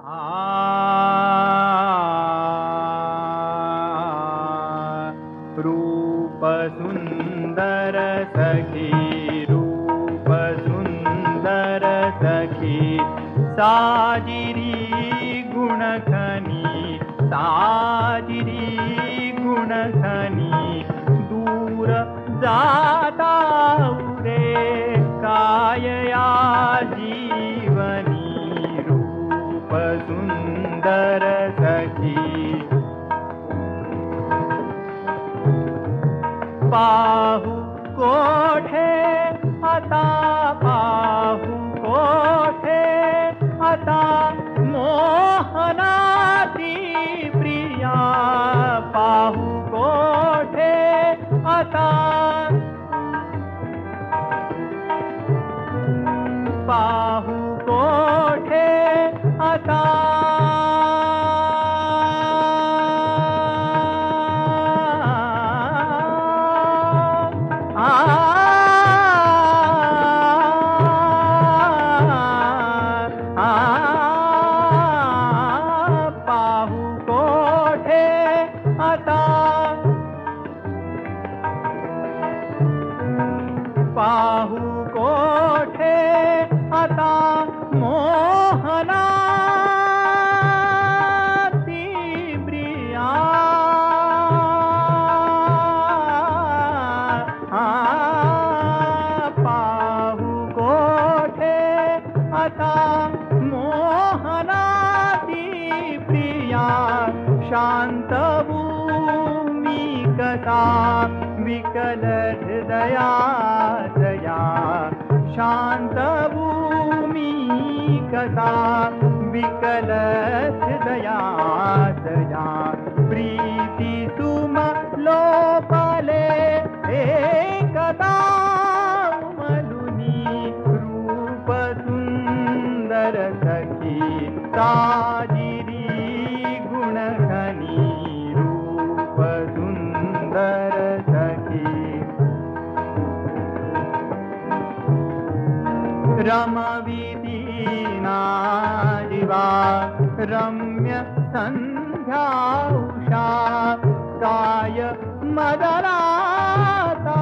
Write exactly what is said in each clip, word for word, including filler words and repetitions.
रूप सुंदर सखी, रूप सुंदर सखी, साजिरी गुणखनी, साजिरी गुणखनी, दूर जाता उरे कायया जीवनी, रूप सुंदर सखी। पाहु कोठे आता, पाहु कोठे आता, मोहनाती प्रिया, पाहु कोठे आता, पाहु कोठे आता, पाहु कोठे आता, मोहनाती प्रिया, पाहु कोठे आता, मोहनाती प्रिया, शांत भूमि कथा विकल हृदया दया, शांत भूमि कथा विकल हृदया दया, प्रीति तुम लोपले एकता मलुनी, रूप सुंदर सखी, साजिरी गुणखनी, रूप सुंदर सखी। रमवीदीना जीवा, रम्य संध्या उषा, काय मदराता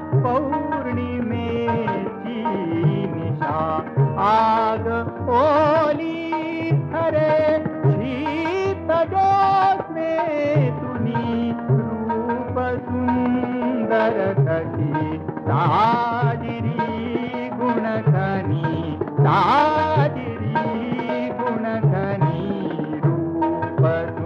पौर्णिमेची निशा, आग ओली हरे शीत ज्योत्स्ने तुनी, रूप सुंदर सखी, साजिरी गुणखनी, साजिरी गुणखनी, रूप